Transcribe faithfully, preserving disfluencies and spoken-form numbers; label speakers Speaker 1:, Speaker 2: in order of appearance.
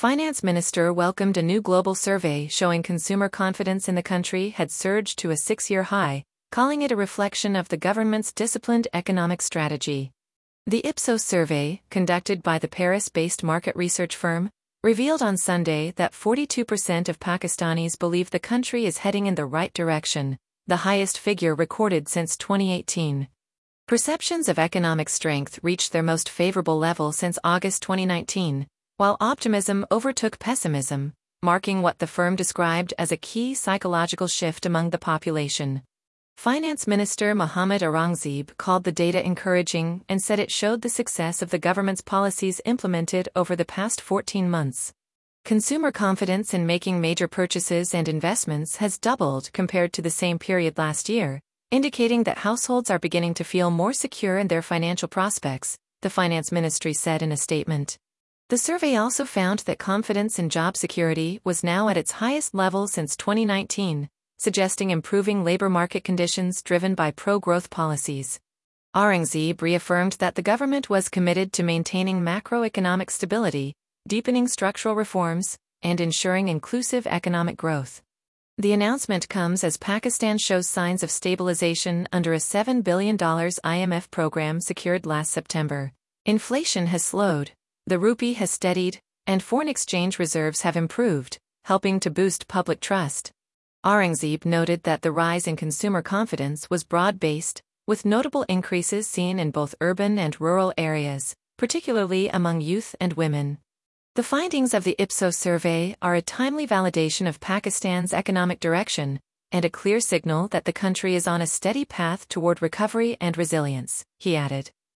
Speaker 1: Finance Minister welcomed a new global survey showing consumer confidence in the country had surged to a six-year high, calling it a reflection of the government's disciplined economic strategy. The Ipsos survey, conducted by the Paris-based market research firm, revealed on Sunday that forty-two percent of Pakistanis believe the country is heading in the right direction, the highest figure recorded since twenty eighteen. Perceptions of economic strength reached their most favorable level since August twenty nineteen, while optimism overtook pessimism, marking what the firm described as a key psychological shift among the population. Finance Minister Mohammad Aurangzeb called the data encouraging and said it showed the success of the government's policies implemented over the past fourteen months. Consumer confidence in making major purchases and investments has doubled compared to the same period last year, indicating that households are beginning to feel more secure in their financial prospects, the Finance Ministry said in a statement. The survey also found that confidence in job security was now at its highest level since twenty nineteen, suggesting improving labor market conditions driven by pro-growth policies. Aurangzeb reaffirmed that the government was committed to maintaining macroeconomic stability, deepening structural reforms, and ensuring inclusive economic growth. The announcement comes as Pakistan shows signs of stabilization under a seven billion dollars I M F program secured last September. Inflation has slowed, the rupee has steadied, and foreign exchange reserves have improved, helping to boost public trust. Aurangzeb noted that the rise in consumer confidence was broad-based, with notable increases seen in both urban and rural areas, particularly among youth and women. The findings of the Ipsos survey are a timely validation of Pakistan's economic direction and a clear signal that the country is on a steady path toward recovery and resilience, he added.